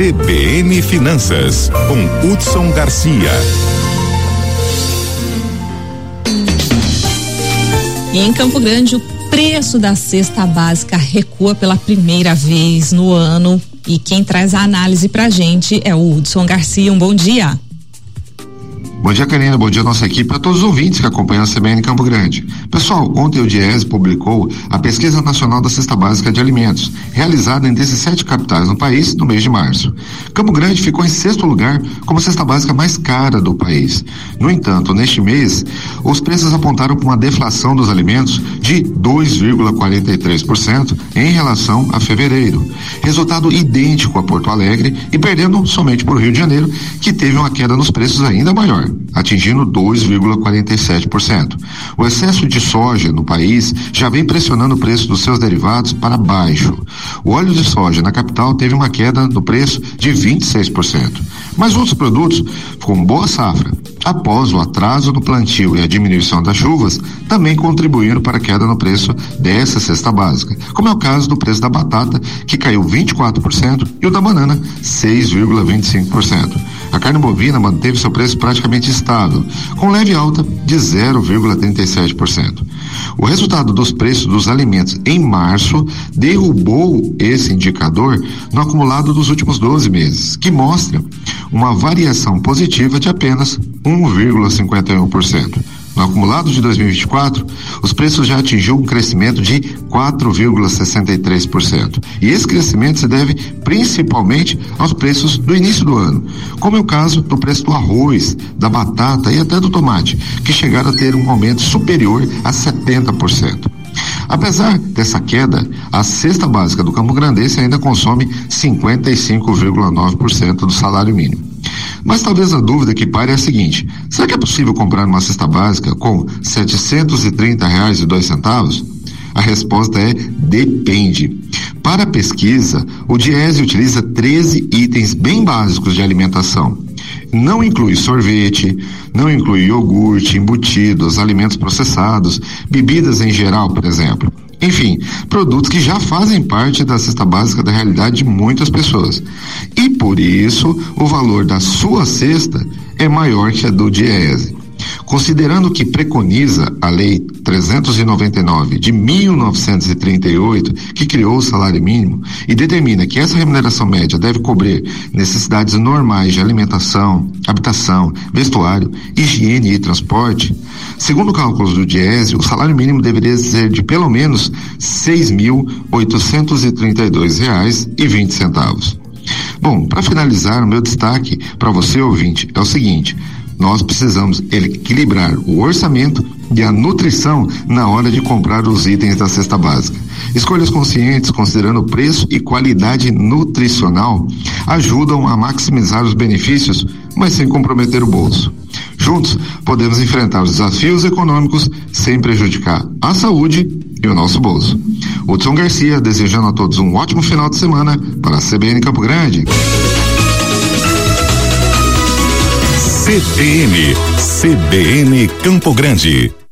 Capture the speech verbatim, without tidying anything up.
C B N Finanças, com Hudson Garcia. E em Campo Grande, o preço da cesta básica recua pela primeira vez no ano. E quem traz a análise pra gente é o Hudson Garcia. Um bom dia. Bom dia, Karina. Bom dia, nossa equipe, para todos os ouvintes que acompanham a C B N Campo Grande. Pessoal, ontem o Diese publicou a Pesquisa Nacional da Cesta Básica de Alimentos, realizada em dezessete capitais no país no mês de março. Campo Grande ficou em sexto lugar como a cesta básica mais cara do país. No entanto, neste mês, os preços apontaram para uma deflação dos alimentos de dois vírgula quarenta e três por cento em relação a fevereiro. Resultado idêntico a Porto Alegre e perdendo somente por Rio de Janeiro, que teve uma queda nos preços ainda maior, atingindo dois vírgula quarenta e sete por cento. O excesso de soja no país já vem pressionando o preço dos seus derivados para baixo. O óleo de soja na capital teve uma queda no preço de vinte e seis por cento. Mas outros produtos, com boa safra, após o atraso no plantio e a diminuição das chuvas, também contribuíram para a queda no preço dessa cesta básica, como é o caso do preço da batata, que caiu vinte e quatro por cento, e o da banana, seis vírgula vinte e cinco por cento. A carne bovina manteve seu preço praticamente estável, com leve alta de zero vírgula trinta e sete por cento. O resultado dos preços dos alimentos em março derrubou esse indicador no acumulado dos últimos doze meses, que mostra uma variação positiva de apenas um vírgula cinquenta e um por cento. No acumulado de dois mil e vinte e quatro, os preços já atingiu um crescimento de quatro vírgula sessenta e três por cento. E esse crescimento se deve principalmente aos preços do início do ano, como é o caso do preço do arroz, da batata e até do tomate, que chegaram a ter um aumento superior a setenta por cento. Apesar dessa queda, a cesta básica do Campo Grandense ainda consome cinquenta e cinco vírgula nove por cento do salário mínimo. Mas talvez a dúvida que pare é a seguinte: será que é possível comprar uma cesta básica com setecentos e trinta reais e dois centavos? A resposta é depende. Para a pesquisa, o Diese utiliza treze itens bem básicos de alimentação. Não inclui sorvete, não inclui iogurte, embutidos, alimentos processados, bebidas em geral, por exemplo. Enfim, produtos que já fazem parte da cesta básica da realidade de muitas pessoas. E por isso, o valor da sua cesta é maior que a do Diese. Considerando que preconiza a Lei trezentos e noventa e nove de mil novecentos e trinta e oito, que criou o salário mínimo e determina que essa remuneração média deve cobrir necessidades normais de alimentação, habitação, vestuário, higiene e transporte, segundo cálculos do Diese, o salário mínimo deveria ser de pelo menos seis mil oitocentos e trinta e dois reais e vinte centavos. Bom, para finalizar, o meu destaque para você, ouvinte, é o seguinte: nós precisamos equilibrar o orçamento e a nutrição na hora de comprar os itens da cesta básica. Escolhas conscientes, considerando preço e qualidade nutricional, ajudam a maximizar os benefícios, mas sem comprometer o bolso. Juntos, podemos enfrentar os desafios econômicos sem prejudicar a saúde e o nosso bolso. Hudson Garcia, desejando a todos um ótimo final de semana para a C B N Campo Grande. C B N, C B N Campo Grande.